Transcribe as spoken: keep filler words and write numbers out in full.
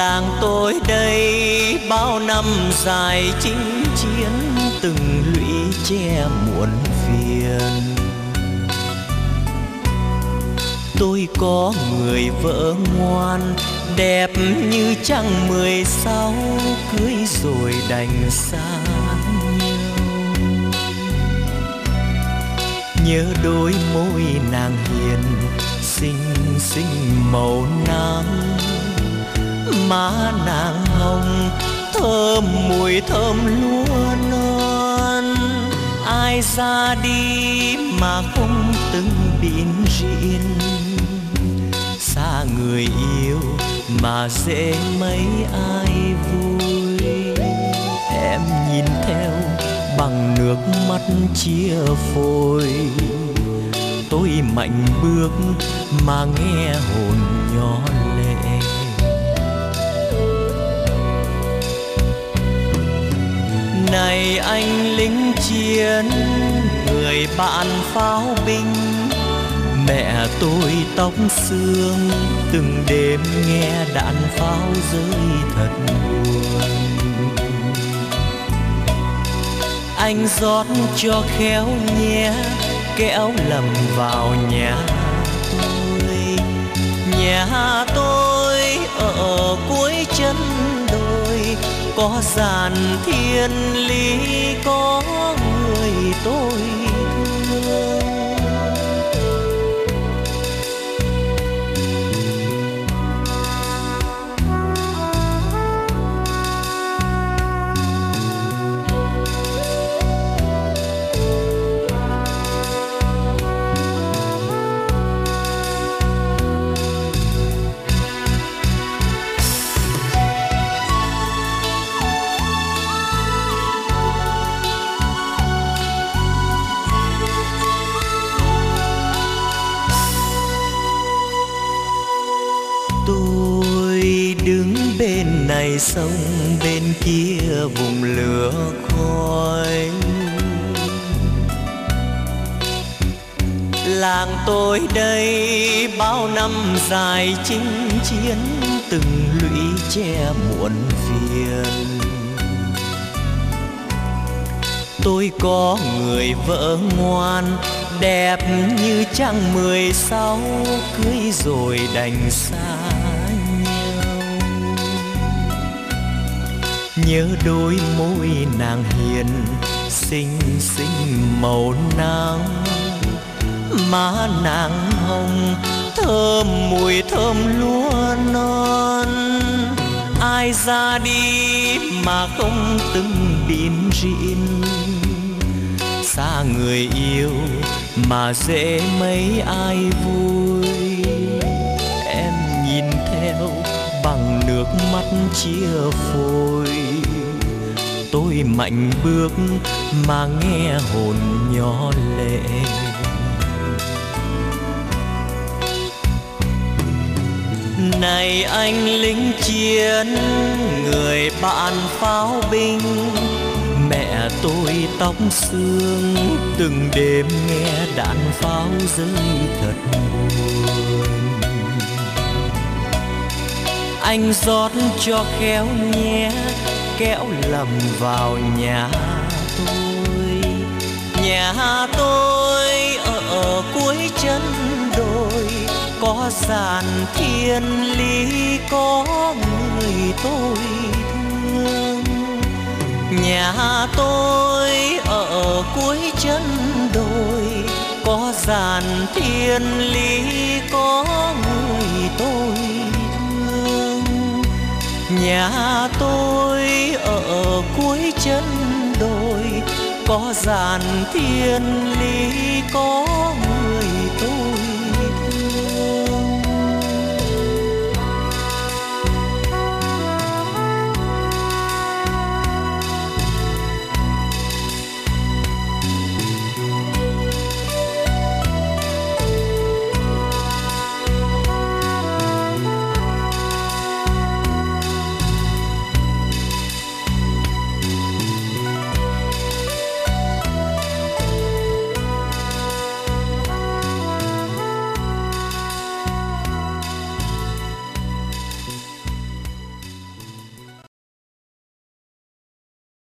Làng tôi đây bao năm dài chinh chiến, từng lũy che muộn phiền. Tôi có người vợ ngoan, đẹp như trăng mười sáu, cưới rồi đành xa nhau. Nhớ đôi môi nàng hiền, xinh xinh màu nắng, má nàng hồng thơm mùi thơm lúa non. Ai ra đi mà không từng bịn rịn, xa người yêu mà dễ mấy ai vui. Em nhìn theo bằng nước mắt chia phôi, tôi mạnh bước mà nghe hồn nhỏ lệ. Này anh lính chiến, người bạn pháo binh, mẹ tôi tóc xương, từng đêm nghe đạn pháo rơi thật buồn. Anh rót cho khéo nhé, kẻo lầm vào nhà tôi. Nhà tôi ở cuối chân đồi, có giàn thiên lý, có người tôi thương. Bên này sông bên kia vùng lửa khói. Làng tôi đây bao năm dài chinh chiến, từng lũy che muộn phiền. Tôi có người vợ ngoan, đẹp như trăng mười sáu, cưới rồi đành xa. Nhớ đôi môi nàng hiền, xinh xinh màu nắng, má nàng hồng thơm mùi thơm lúa non. Ai ra đi mà không từng bịn rịn, xa người yêu mà dễ mấy ai vui. Em nhìn theo bằng nước mắt chia phôi, tôi mạnh bước mà nghe hồn nhỏ lệ. Này anh lính chiến, người bạn pháo binh, mẹ tôi tóc xương, từng đêm nghe đạn pháo rơi thật buồn. Anh rót cho khéo nhé, kẻo lầm vào nhà tôi. Nhà tôi ở cuối chân đồi, có giàn thiên lý, có người tôi thương. Nhà tôi ở cuối chân đồi, có giàn thiên lý, có người tôi thương. Nhà tôi ở cuối chân đồi, có giàn thiên lý, có